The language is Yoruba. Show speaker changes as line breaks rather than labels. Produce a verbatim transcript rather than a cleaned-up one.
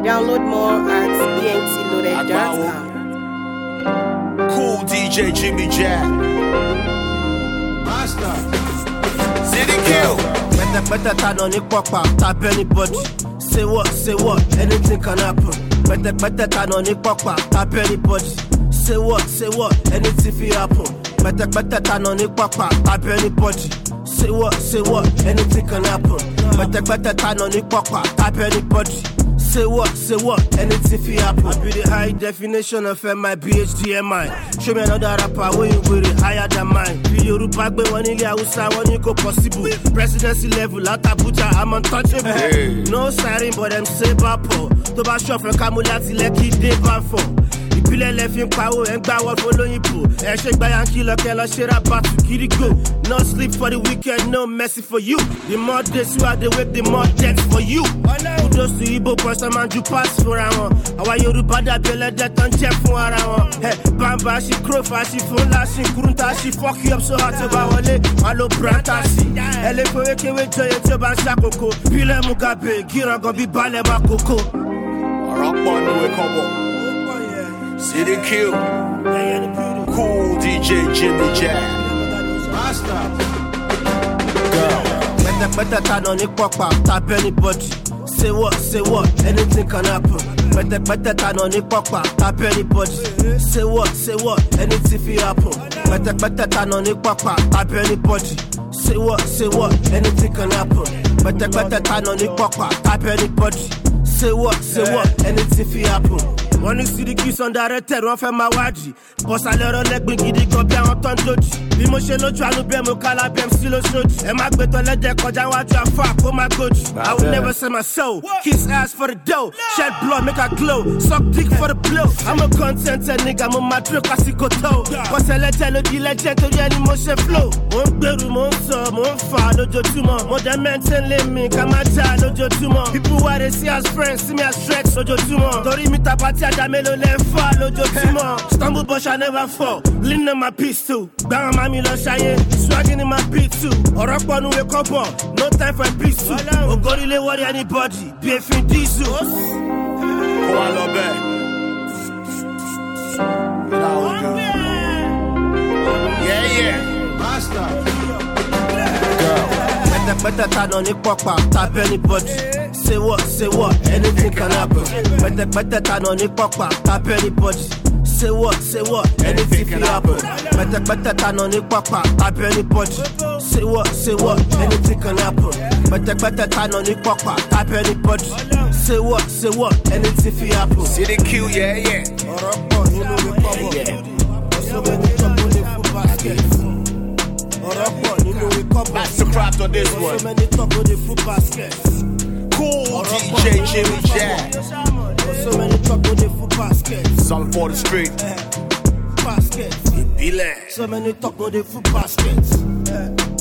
Download more at e n t loaded dot com.
Cool D J Jimmy Jack. Master. City Kill.
Better, better turn on the papa, tap anybody. Say what, say what, anything can happen. Better, better turn on the papa, tap anybody. Say what, say what, anything can happen. Better, better turn on the papa, tap anybody. Say what, say what, anything can happen. Better, better turn on the papa, tap anybody. Say what, say what, anything can happen. I be the high definition of M I B H D M I. Show me another rapper where you with it higher than mine. Video Rupa gbe one in Hausa, one you go possible. Presidency level at Abuja, I'm untouchable. Hey. No siren, but them say bapo. To ba shop from Kamulati Lekki dey ban for. Ìpìlẹ̀ lẹ́fín pawó ẹ̀ ń gbà wọ́n fún olóyìnbó. Ẹ ṣe gba yankee lọ́kẹ́ lọ ṣe ra bàtú kiri go. No sleep for the weekend, no mercy for you. The more days you are the wake, the more death for you. Kudos to Igbo boys, I'm and you pass fúnra wọn. Àwa Yorùbá dàbí ẹlẹ́dẹ̀ tán jẹ́ fún ara wọn. Bàbá ṣì kúròfà ṣì fúnla ṣì kúrúntà ṣì fuck you up so hard tó bá wọlé. Wà ló branta sí. Ẹ lè fowó kéwé jọyè tí ó bá ń ṣàkókò. Pílẹ̀ Mugabe, gírangan bí balẹ̀ máa kókó.
Ọ̀rọ̀ pọ̀ ní wẹ́kọ̀ bọ̀. City Kill. Cool D J Jimmy Jack. Master.
Girl. Better, better turn on the papa, tap anybody. Say what, say what, anything can happen. Better, better turn on the papa, tap anybody. Say what, say what, anything can happen. Better, better turn on the papa, tap anybody. Say what, say what, anything can happen. Better, better turn on the papa, tap anybody. Say what, say what, anything can happen. Wọ́n ní Sidiki Sundareted wọ́n fẹ́ máa wádìí. Bọ́sálẹ̀ ọ̀rọ̀ lẹ́gbìn gidi gan bí àwọn tó ń dòjì. Bí mo ṣe lójú àánú bẹ́ẹ̀ mo kálá bẹ́ẹ̀ sí lóṣooṣù. Ẹ má gbé tán lẹ́jẹ̀ kọjá wájú àfọ́ àpò má gòjì. I will never sell my soul. Kiss ass for the dough. Shed blood make her glow. Suck dick for the blow. I'm a contented nigga, mo máa dúró kásìkò tó. Bọ́sẹ̀lẹ̀jẹ̀ ló di lẹ́jẹ̀ torí ẹni mo ṣe flow. Mo ń gbèrú, mo ń sọ, mo ń fà lójoojúmọ́. Mo dẹ̀ mẹ́ntẹ́ lé mi ká má já lójoojúmọ́. People why they see as friends, see me as threats lójoojúmọ́. Torí mi tàpá tí ajá mélòó lẹ́ fà lójoojúmọ́. Stumble but I never fall. Lean on my pistol. Gbàrán mami lọ ṣayé. Swagging in my beat too. Ọ̀rọ̀ pọ̀ nu wake up bọ̀. No time for peace too. Ògórílé worry anybody. Bí efin dísù.
Kó wa lọ bẹ́ẹ̀. Yeah, yeah. Master.
Girl. Better, better turn on the papa, tap anybody. Say what, say what, anything can happen. Better, better turn on the papa, tap anybody. Say what, say what, anything can happen. Better, better turn on the papa, tap anybody. Say what, say what, anything can happen. Better, better turn on the papa, tap anybody. Say what, say what, anything can happen.
City Kill, yeah, yeah. Let's subscribe on this one. Cool D J Jimmy Jack. Something for the street.
Baskets.
Be like.
So many talk on the food baskets.